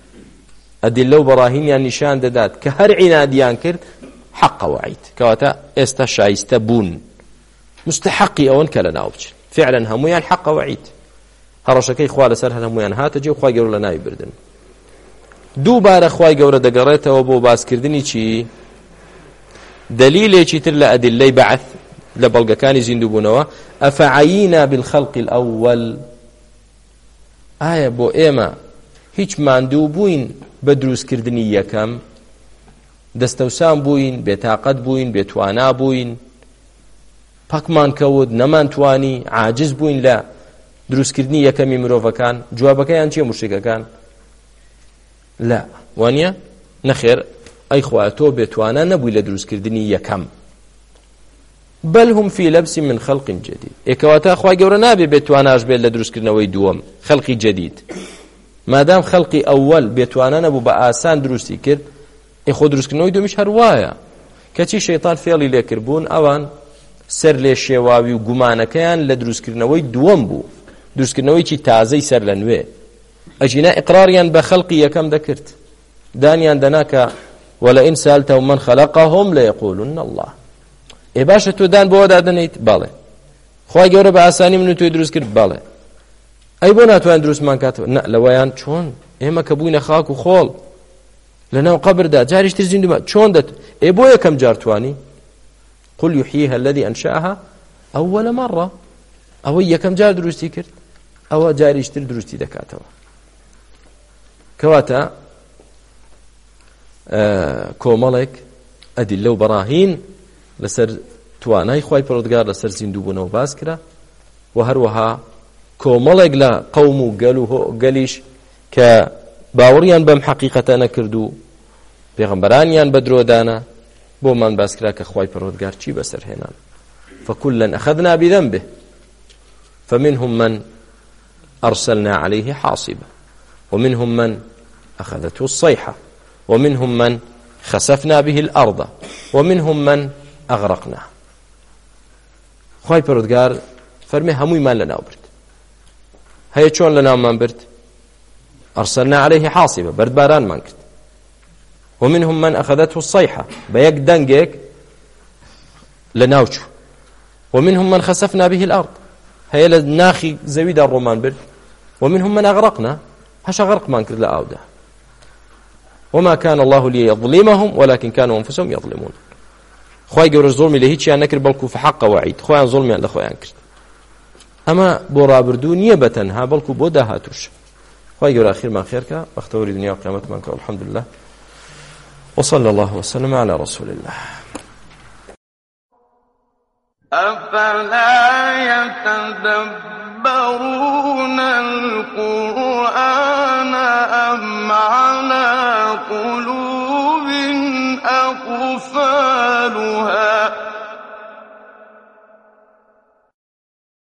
أدلو براهينيان نشان دادات كهر عناديان كرد حق وعيد كواتا استا شايستا بون مستحقي أون كلا ناوبج فعلا هميان حق وعيد هرشكي خوال سرها هميان هاتجي وخواي قولوا لناي بردن دو بار خواي قولوا دقريتا وبو باس كردني چي دليل چي تر لأدلي بعث لبلغ كاني زندو بونوا أفعينا بالخلق الأول آية بو إيما هيچ ماندو بوين بدروس كردني يكم دستوسان بوين بتاقت بوين بتوانا بوين پاکمان کەوت نەمانتوانی عاجز بووین لە دروستکردنی یەکەمی مرۆڤەکان جوابەکەیان چییە موشکەکان لا وانە نەخێر ئەی خوایە تۆ بێتوانە نەبووی لە دروستکردنی یەکەم بل هم في لبس من خلق جديد ئێکەواتە خوای گەورە نابێ بێتواناش بێت لە دروستکردنەوەی دووەم خەڵقی جدید مادام خەڵقی ئەوەل بێتوانە نەبوو بە ئاسان دروستی کرد ئێخۆ دروستکردنەوەی دومیش هەروایە کەچی شەیطان فێڵی لێکردبوون ئەوان سەر لێ شێواوی و گومانەکەیان لە دروستکردنەوەی دووەم بوو دروستکردنەوەیکی تازەی سەر لە نوێ ئەجینا ئیقراریان بە خەڵقی یەکەم دەکرد دانیان دەناکە وەلئین سەئەلتەهم من خەلەقەهم لەیەقولن الله ئێ باشە تۆ دان بۆ دادەنیت بەڵێ خوای گەورە بە ئاسانی من و تۆی دروست کرد بەڵێ ئەی بۆ ناتوانین دروستمان کاتەوە نە لەوەیان چۆن ئێمە کە بووینە خاک و خۆڵ لەناو قەبردا جاریشتر زیندومان چۆن دەت ئێ بۆ یەکەم جار توانی قل يحييها الذي أنشأها أول مرة أو يكم جار دروستي كرت أو جاري اشتر دروستي دكاتوا كواتا آه كومالك أدلة وبراهين لسر تواناي خواي پرودگار لسر زندوبنا وباسكرا وهروها كومالك لا قوم قالوا قاليش كباوريان بم حقيقة نكردو پیغمبرانيان بدرو دانا بۆ من باسکرا کە خوای پەروەردگار چی بەسەر هێنان فكلا أخذنا بذنبه فمنهم من أرسلنا عليه حاصبا ومنهم من أخذته الصيحة ومنهم من خسفنا به الأرض ومنهم من أغرقنا خوای پەروەردگار فەرمێ هەموویمان لەناو برد هەیە چۆن لە ناومان برد أرسلنا عليه حاصبة برد باران مان کرد ومنهم من أخذته الصيحة بيك دنجك لناوچو ومنهم من خسفنا به الأرض هي لناخي زويد الرومان برد ومنهم من أغرقنا هش غرق مان کرد لآوده وما كان الله ليظلمهم ولكن كانوا أنفسهم يظلمون خوای گەورە زۆڵمی لە هیچیان نەکرد بەڵکو فحەقە وعید خۆیان زۆڵمیان لە خۆیان کرد ئەمە بۆ ڕابردوو نییە بەتەنها بەڵکو بۆ داهاتوش خوای گەورە ئاخیرمان خێرکە بەختەوەری دنیا و قیامەتمان کە الحەمد لله وصلى الله وسلم على رسول الله.
أفلا يتدبرون القرآن أم على قلوب أقفالها